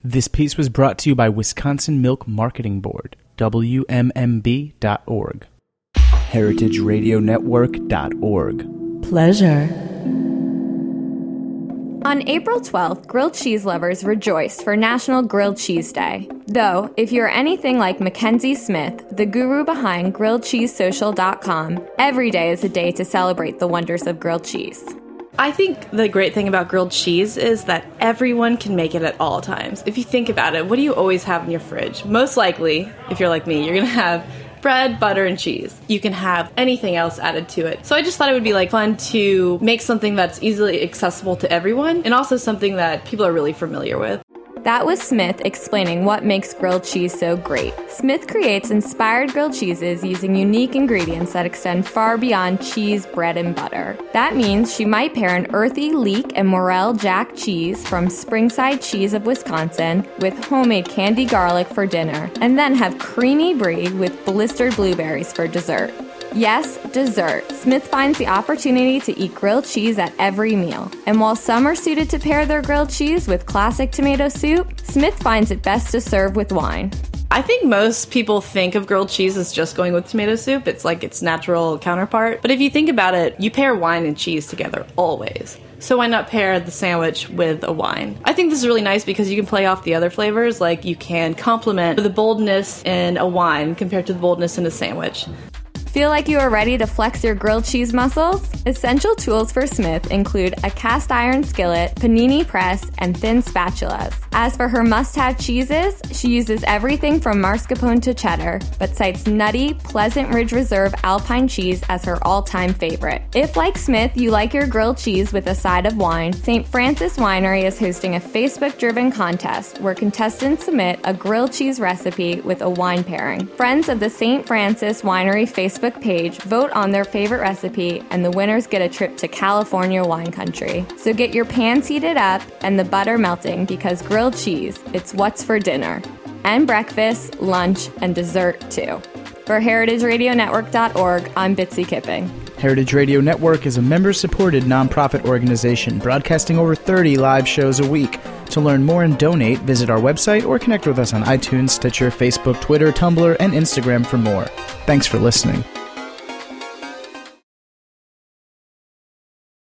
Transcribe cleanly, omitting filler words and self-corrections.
This piece was brought to you by Wisconsin Milk Marketing Board, WMMB.org. HeritageRadioNetwork.org. Pleasure. On April 12th, grilled cheese lovers rejoiced for National Grilled Cheese Day. Though, if you're anything like Mackenzie Smith, the guru behind GrilledCheeseSocial.com, every day is a day to celebrate the wonders of grilled cheese. I think the great thing about grilled cheese is that everyone can make it at all times. If you think about it, what do you always have in your fridge? Most likely, if you're like me, you're going to have bread, butter, and cheese. You can have anything else added to it. So I just thought it would be fun to make something that's easily accessible to everyone and also something that people are really familiar with. That was Smith explaining what makes grilled cheese so great. Smith creates inspired grilled cheeses using unique ingredients that extend far beyond cheese, bread, and butter. That means she might pair an earthy leek and morel jack cheese from Springside Cheese of Wisconsin with homemade candy garlic for dinner, and then have creamy brie with blistered blueberries for dessert. Yes, dessert. Smith finds the opportunity to eat grilled cheese at every meal. And while some are suited to pair their grilled cheese with classic tomato soup, Smith finds it best to serve with wine. I think most people think of grilled cheese as just going with tomato soup. It's like its natural counterpart. But if you think about it, you pair wine and cheese together always. So why not pair the sandwich with a wine? I think this is really nice because you can play off the other flavors. You can complement the boldness in a wine compared to the boldness in a sandwich. Feel like you are ready to flex your grilled cheese muscles? Essential tools for Smith include a cast iron skillet, panini press, and thin spatulas. As for her must-have cheeses, she uses everything from mascarpone to cheddar, but cites nutty, Pleasant Ridge Reserve Alpine cheese as her all-time favorite. If, like Smith, you like your grilled cheese with a side of wine, St. Francis Winery is hosting a Facebook-driven contest where contestants submit a grilled cheese recipe with a wine pairing. Friends of the St. Francis Winery Facebook page vote on their favorite recipe, and the winners get a trip to California wine country. So get your pans heated up and the butter melting, because grilled cheese, it's what's for dinner. And breakfast, lunch, and dessert too. For HeritageRadioNetwork.org, I'm Bitsy Kipping. Heritage Radio Network is a member-supported nonprofit organization broadcasting over 30 live shows a week. To learn more and donate, visit our website or connect with us on iTunes, Stitcher, Facebook, Twitter, Tumblr, and Instagram for more. Thanks for listening.